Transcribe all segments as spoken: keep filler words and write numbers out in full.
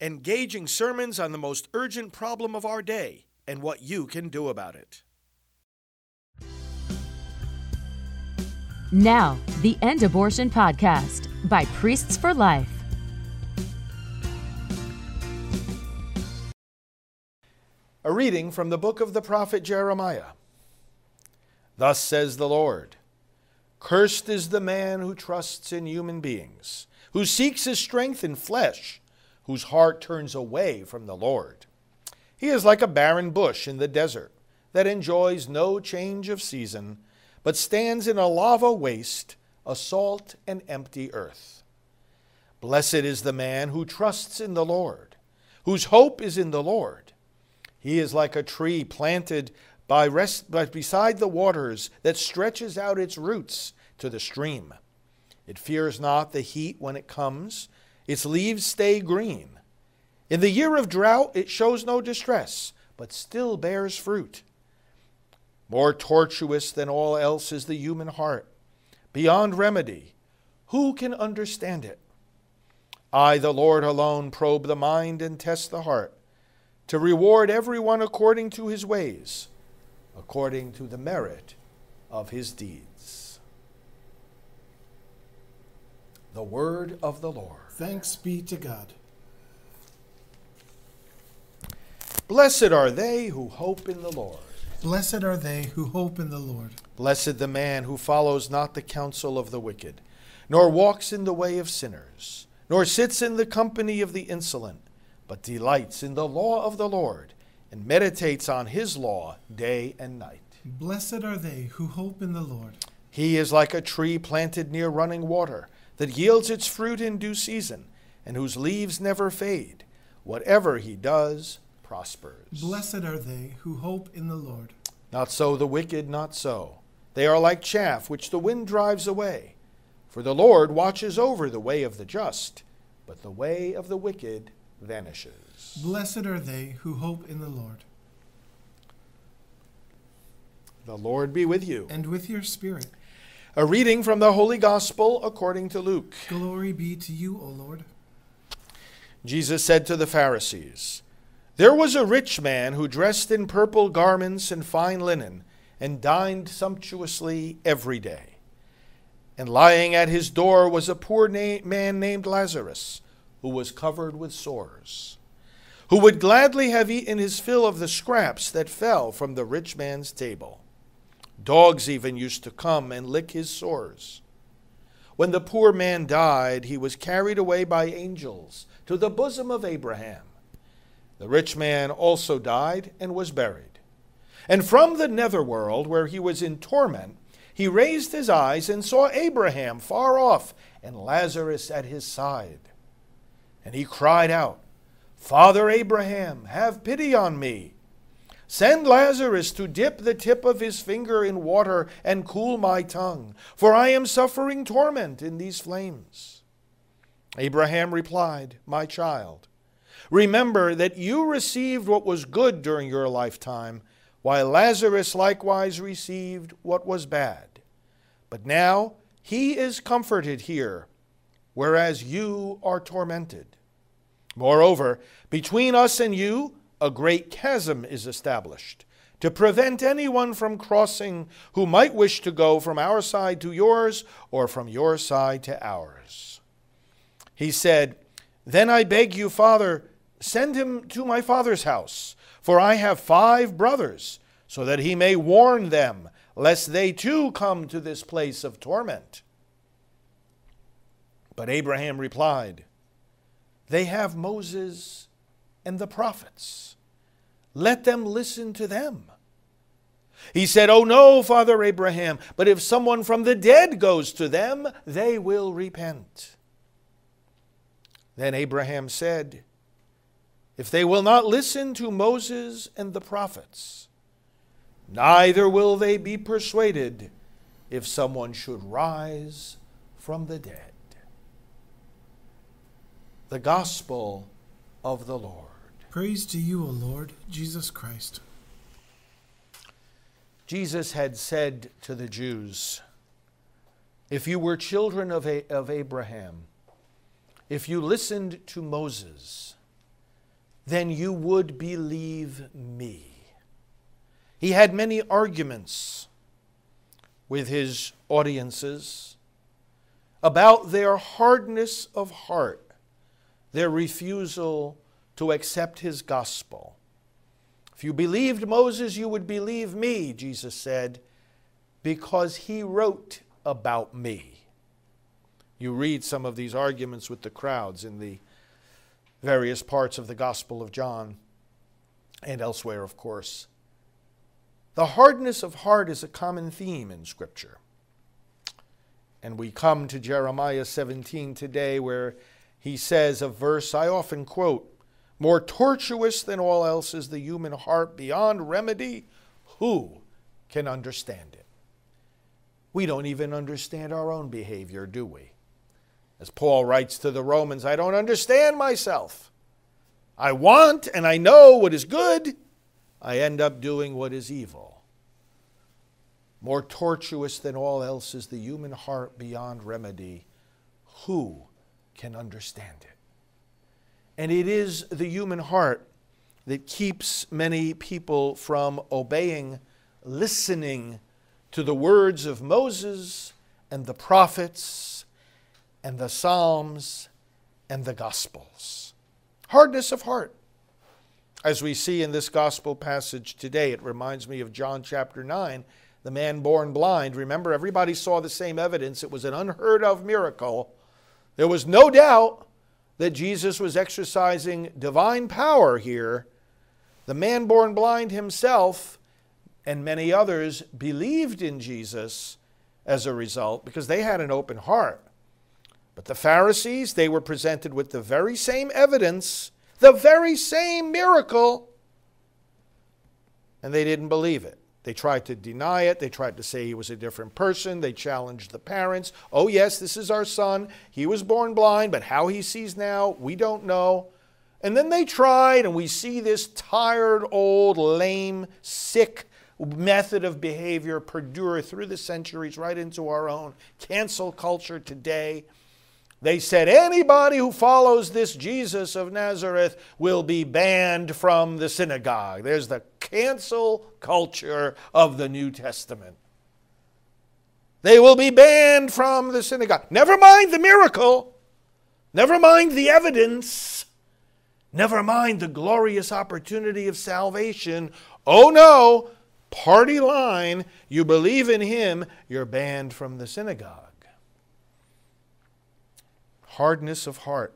engaging sermons on the most urgent problem of our day and what you can do about it. Now, the End Abortion Podcast by Priests for Life. A reading from the book of the prophet Jeremiah. Thus says the Lord, "Cursed is the man who trusts in human beings, who seeks his strength in flesh, whose heart turns away from the Lord. He is like a barren bush in the desert that enjoys no change of season, but stands in a lava waste, a salt and empty earth. Blessed is the man who trusts in the Lord, whose hope is in the Lord. He is like a tree planted by rest, by beside the waters that stretches out its roots to the stream. It fears not the heat when it comes. Its leaves stay green. In the year of drought it shows no distress, but still bears fruit. More tortuous than all else is the human heart, beyond remedy. Who can understand it? I, the Lord alone, probe the mind and test the heart, to reward everyone according to his ways, according to the merit of his deeds." The word of the Lord. Thanks be to God. Blessed are they who hope in the Lord. Blessed are they who hope in the Lord. Blessed the man who follows not the counsel of the wicked, nor walks in the way of sinners, nor sits in the company of the insolent, but delights in the law of the Lord, and meditates on his law day and night. Blessed are they who hope in the Lord. He is like a tree planted near running water, that yields its fruit in due season, and whose leaves never fade. Whatever he does prospers. Blessed are they who hope in the Lord. Not so the wicked, not so. They are like chaff which the wind drives away. For the Lord watches over the way of the just, but the way of the wicked vanishes. Blessed are they who hope in the Lord. The Lord be with you. And with your spirit. A reading from the Holy Gospel according to Luke. Glory be to you, O Lord. Jesus said to the Pharisees, "There was a rich man who dressed in purple garments and fine linen, and dined sumptuously every day. And lying at his door was a poor na- man named Lazarus, who was covered with sores, who would gladly have eaten his fill of the scraps that fell from the rich man's table. Dogs even used to come and lick his sores. When the poor man died, he was carried away by angels to the bosom of Abraham. The rich man also died and was buried. And from the netherworld, where he was in torment, he raised his eyes and saw Abraham far off and Lazarus at his side. And he cried out, 'Father Abraham, have pity on me. Send Lazarus to dip the tip of his finger in water and cool my tongue, for I am suffering torment in these flames.' Abraham replied, 'My child, remember that you received what was good during your lifetime, while Lazarus likewise received what was bad. But now he is comforted here, whereas you are tormented. Moreover, between us and you, a great chasm is established, to prevent anyone from crossing who might wish to go from our side to yours, or from your side to ours.' He said, 'Then I beg you, Father, send him to my father's house, for I have five brothers, so that he may warn them, lest they too come to this place of torment.' But Abraham replied, 'They have Moses and the prophets. Let them listen to them.' He said, 'Oh no, Father Abraham, but if someone from the dead goes to them, they will repent.' Then Abraham said, 'If they will not listen to Moses and the prophets, neither will they be persuaded if someone should rise from the dead.'" The Gospel of the Lord. Praise to you, O Lord Jesus Christ. Jesus had said to the Jews, "If you were children of, A- of Abraham, if you listened to Moses then you would believe me. He had many arguments with his audiences about their hardness of heart, their refusal to accept his gospel. If you believed Moses, you would believe me, Jesus said, because he wrote about me. You read some of these arguments with the crowds in the various parts of the Gospel of John and elsewhere, of course. The hardness of heart is a common theme in Scripture. And we come to Jeremiah seventeen today, where he says a verse I often quote, "More tortuous than all else is the human heart, beyond remedy. Who can understand it?" We don't even understand our own behavior, do we? As Paul writes to the Romans, I don't understand myself. I want and I know what is good. I end up doing what is evil. More tortuous than all else is the human heart, beyond remedy. Who can understand it? And it is the human heart that keeps many people from obeying, listening to the words of Moses and the prophets and the Psalms and the Gospels. Hardness of heart. As we see in this Gospel passage today, it reminds me of John chapter nine, the man born blind. Remember, everybody saw the same evidence. It was an unheard of miracle. There was no doubt that Jesus was exercising divine power here. The man born blind himself and many others believed in Jesus as a result because they had an open heart. But the Pharisees, they were presented with the very same evidence, the very same miracle, and they didn't believe it. They tried to deny it. They tried to say he was a different person. They challenged the parents. Oh, yes, this is our son. He was born blind, but how he sees now, we don't know. And then they tried, and we see this tired, old, lame, sick method of behavior perdure through the centuries right into our own cancel culture today. They said anybody who follows this Jesus of Nazareth will be banned from the synagogue. There's the cancel culture of the New Testament. They will be banned from the synagogue. Never mind the miracle. Never mind the evidence. Never mind the glorious opportunity of salvation. Oh no, party line. You believe in him, you're banned from the synagogue. Hardness of heart.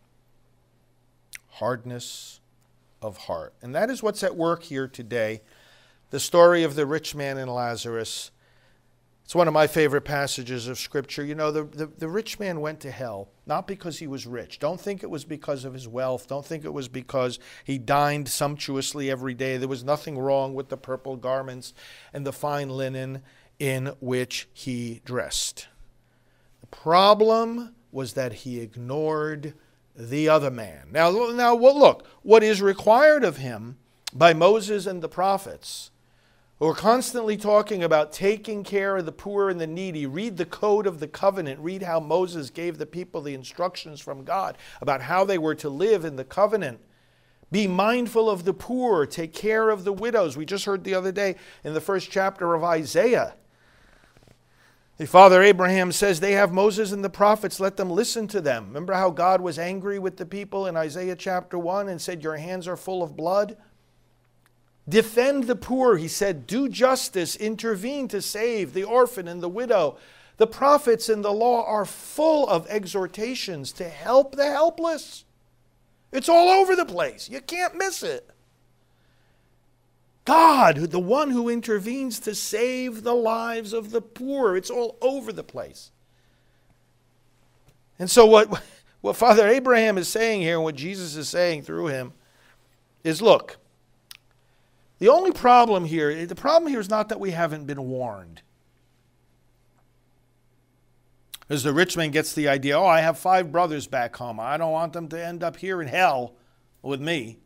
Hardness of heart. And that is what's at work here today. The story of the rich man and Lazarus. It's one of my favorite passages of Scripture. You know, the, the, the rich man went to hell, not because he was rich. Don't think it was because of his wealth. Don't think it was because he dined sumptuously every day. There was nothing wrong with the purple garments and the fine linen in which he dressed. The problem was that he ignored the other man. Now, now well, look, what is required of him by Moses and the prophets, who are constantly talking about taking care of the poor and the needy. Read the code of the covenant. Read how Moses gave the people the instructions from God about how they were to live in the covenant. Be mindful of the poor. Take care of the widows. We just heard the other day in the first chapter of Isaiah, the Father Abraham says they have Moses and the prophets, let them listen to them. Remember how God was angry with the people in Isaiah chapter one and said, your hands are full of blood? Defend the poor, he said, do justice, intervene to save the orphan and the widow. The prophets and the law are full of exhortations to help the helpless. It's all over the place. You can't miss it. God, the one who intervenes to save the lives of the poor. It's all over the place. And so what, what Father Abraham is saying here, and what Jesus is saying through him, is look, the only problem here, the problem here is not that we haven't been warned. As the rich man gets the idea, oh, I have five brothers back home. I don't want them to end up here in hell with me.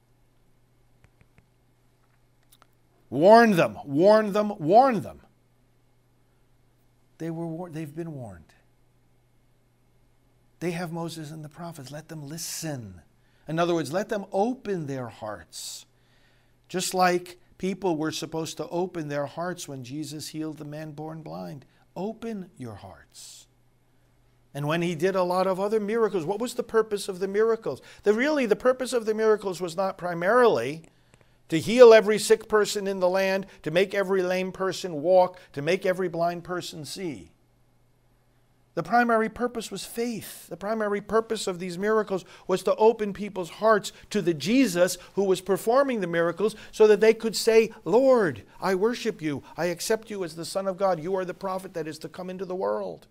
Warn them, warn them, warn them. They were, they've been warned. They have Moses and the prophets. Let them listen. In other words, let them open their hearts. Just like people were supposed to open their hearts when Jesus healed the man born blind. Open your hearts. And when he did a lot of other miracles, what was the purpose of the miracles? The really, the purpose of the miracles was not primarily to heal every sick person in the land, to make every lame person walk, to make every blind person see. The primary purpose was faith. The primary purpose of these miracles was to open people's hearts to the Jesus who was performing the miracles so that they could say, Lord, I worship you. I accept you as the Son of God. You are the prophet that is to come into the world.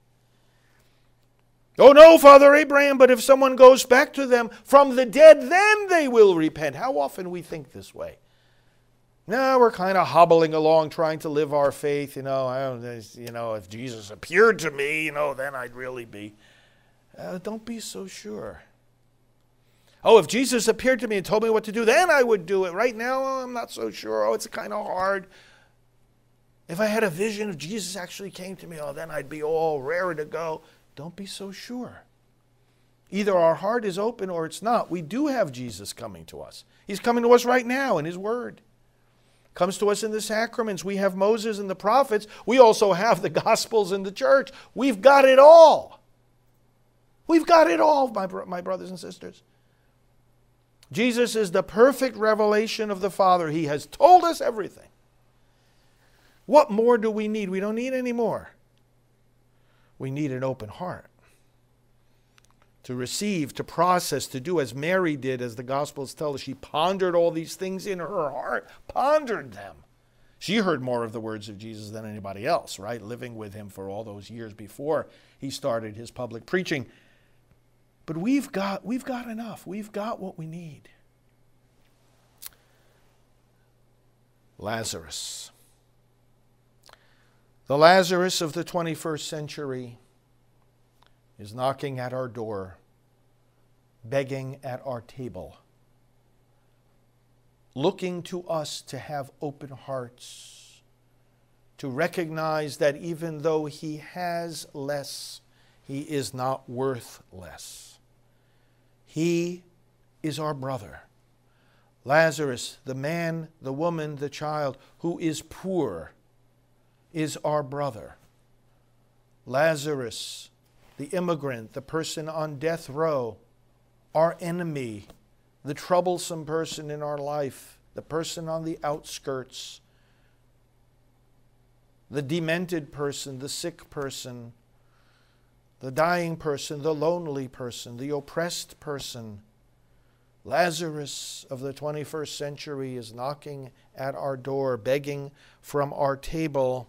Oh no, Father Abraham, but if someone goes back to them from the dead, then they will repent. How often we think this way? No, we're kind of hobbling along trying to live our faith. You know, I don't, you know, if Jesus appeared to me, you know, then I'd really be. Uh, don't be so sure. Oh, if Jesus appeared to me and told me what to do, then I would do it. Right now, oh, I'm not so sure. Oh, it's kind of hard. If I had a vision of Jesus actually came to me, oh, then I'd be all raring to go. Don't be so sure. Either our heart is open or it's not. We do have Jesus coming to us. He's coming to us right now in his word. Comes to us in the sacraments. We have Moses and the prophets. We also have the Gospels and the church. We've got it all. We've got it all, my, my brothers and sisters. Jesus is the perfect revelation of the Father. He has told us everything. What more do we need? We don't need any more. We need an open heart to receive, to process, to do as Mary did, as the Gospels tell us. She pondered all these things in her heart, pondered them. She heard more of the words of Jesus than anybody else, right? Living with him for all those years before he started his public preaching. But we've got, we've got enough. We've got what we need. Lazarus. The Lazarus of the twenty-first century is knocking at our door, begging at our table, looking to us to have open hearts, to recognize that even though he has less, he is not worth less. He is our brother. Lazarus, the man, the woman, the child who is poor, is our brother. Lazarus, the immigrant, the person on death row, our enemy, the troublesome person in our life, the person on the outskirts, the demented person, the sick person, the dying person, the lonely person, the oppressed person. Lazarus of the twenty-first century is knocking at our door, begging from our table.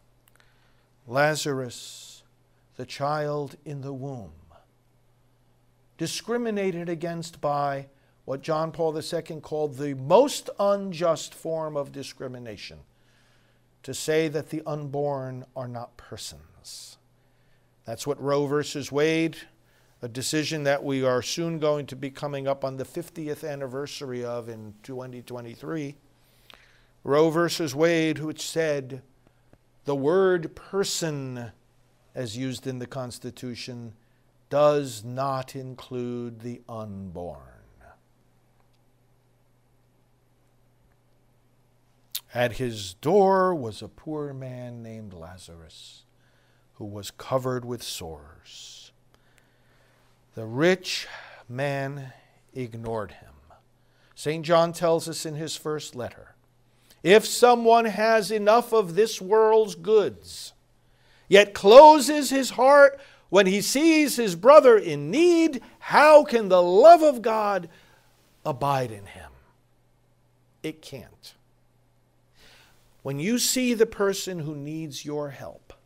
Lazarus, the child in the womb, discriminated against by what John Paul the Second called the most unjust form of discrimination, to say that the unborn are not persons. That's what Roe versus Wade, a decision that we are soon going to be coming up on the fiftieth anniversary of in twenty twenty-three. Roe versus Wade, which said the word person, as used in the Constitution, does not include the unborn. At his door was a poor man named Lazarus, who was covered with sores. The rich man ignored him. Saint John tells us in his first letter, if someone has enough of this world's goods, yet closes his heart when he sees his brother in need, how can the love of God abide in him? It can't. When you see the person who needs your help,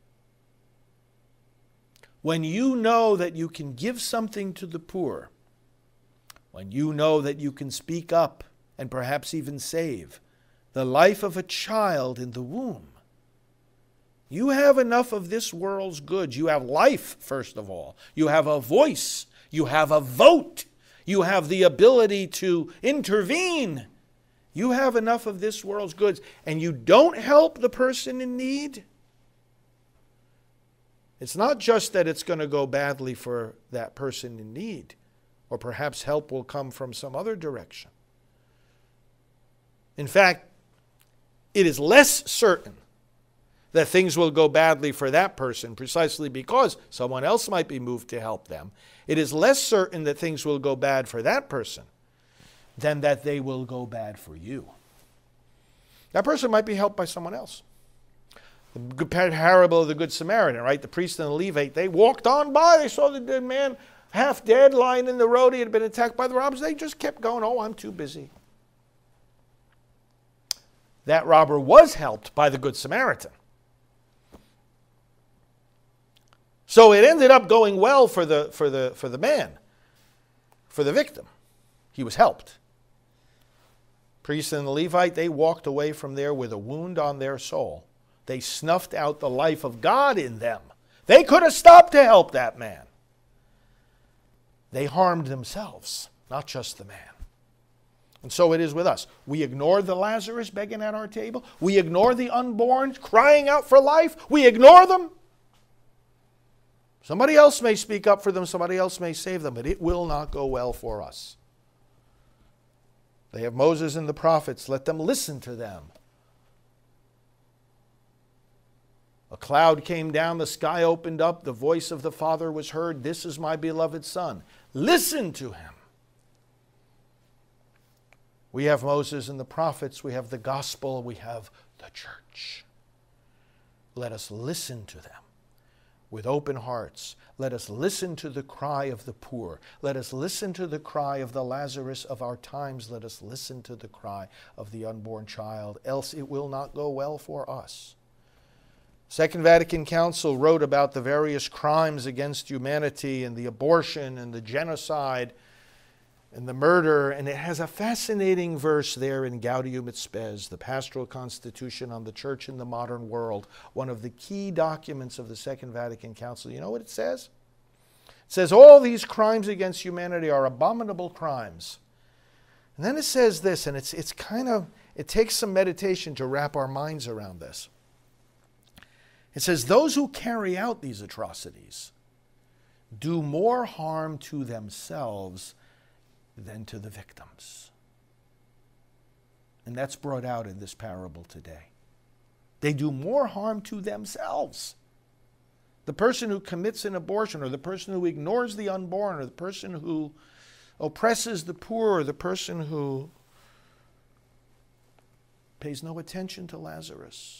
when you know that you can give something to the poor, when you know that you can speak up and perhaps even save the life of a child in the womb, you have enough of this world's goods. You have life, first of all. You have a voice. You have a vote. You have the ability to intervene. You have enough of this world's goods, and you don't help the person in need. It's not just that it's going to go badly for that person in need, Or perhaps help will come from some other direction. In fact, it is less certain that things will go badly for that person precisely because someone else might be moved to help them. It is less certain that things will go bad for that person than that they will go bad for you. That person might be helped by someone else. The parable of the Good Samaritan, right? The priest and the Levite, they walked on by. They saw the dead man half dead lying in the road. He had been attacked by the robbers. They just kept going, oh, I'm too busy. That robber was helped by the Good Samaritan. So it ended up going well for the, for the, for the man, for the victim. He was helped. Priest and the Levite, they walked away from there with a wound on their soul. They snuffed out the life of God in them. They could have stopped to help that man. They harmed themselves, not just the man. And so it is with us. We ignore the Lazarus begging at our table. We ignore the unborn crying out for life. We ignore them. Somebody else may speak up for them. Somebody else may save them. But it will not go well for us. They have Moses and the prophets. Let them listen to them. A cloud came down, the sky opened up, the voice of the Father was heard. This is my beloved Son. Listen to him. We have Moses and the prophets, we have the gospel, we have the church. Let us listen to them with open hearts. Let us listen to the cry of the poor. Let us listen to the cry of the Lazarus of our times. Let us listen to the cry of the unborn child, else it will not go well for us. Second Vatican Council wrote about the various crimes against humanity and the abortion and the genocide and the murder, and it has a fascinating verse there in Gaudium et Spes, the Pastoral Constitution on the Church in the Modern World, one of the key documents of the Second Vatican Council. You know what it says? It says all these crimes against humanity are abominable crimes. And then it says this, and it's, it's kind of, it takes some meditation to wrap our minds around this. It says, those who carry out these atrocities do more harm to themselves than to the victims. And that's brought out in this parable today. They do more harm to themselves. The person who commits an abortion, or the person who ignores the unborn, or the person who oppresses the poor, or the person who pays no attention to Lazarus,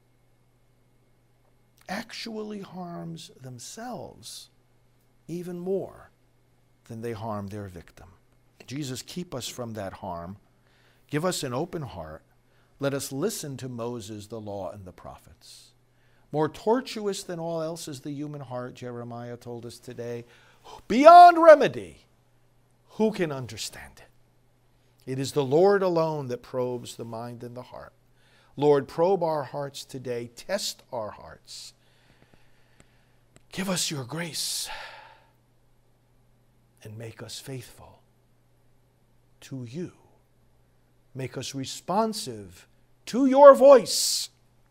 actually harms themselves even more than they harm their victim. Jesus, keep us from that harm. Give us an open heart. Let us listen to Moses, the law, and the prophets. More tortuous than all else is the human heart, Jeremiah told us today. Beyond remedy, who can understand it? It is the Lord alone that probes the mind and the heart. Lord, probe our hearts today. Test our hearts. Give us your grace and make us faithful to you. Make us responsive to your voice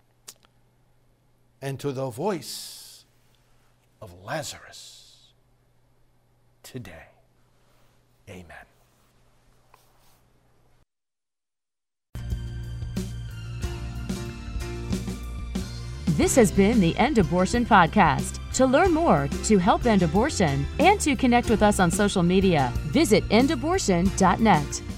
and to the voice of Lazarus today. Amen. This has been the End Abortion Podcast. To learn more, to help end abortion, and to connect with us on social media, visit end abortion dot net.